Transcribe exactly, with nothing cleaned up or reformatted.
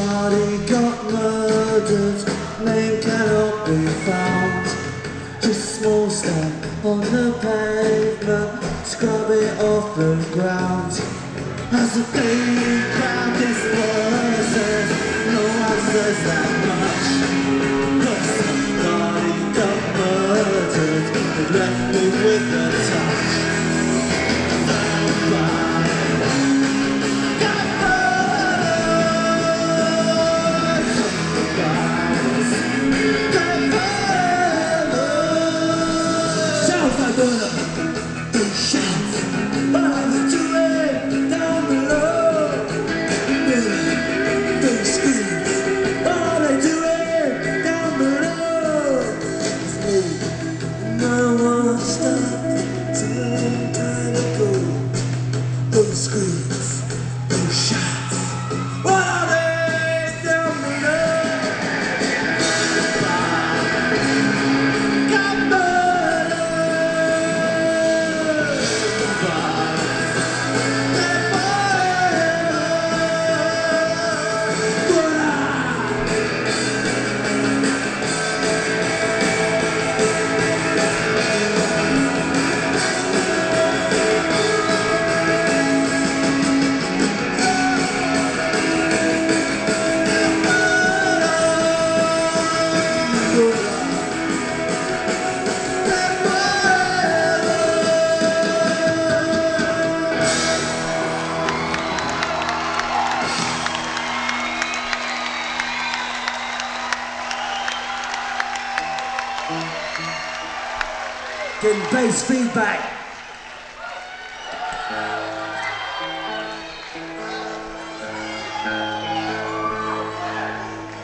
Somebody got murdered, name cannot be found. Just a small stamp on the pavement, scrub it off the ground. As the big crowd disperses, no one says that much. But somebody got murdered, it left me with a touch. Those screams, those shots, what are they down below? Got murdered by their Getting bass feedback.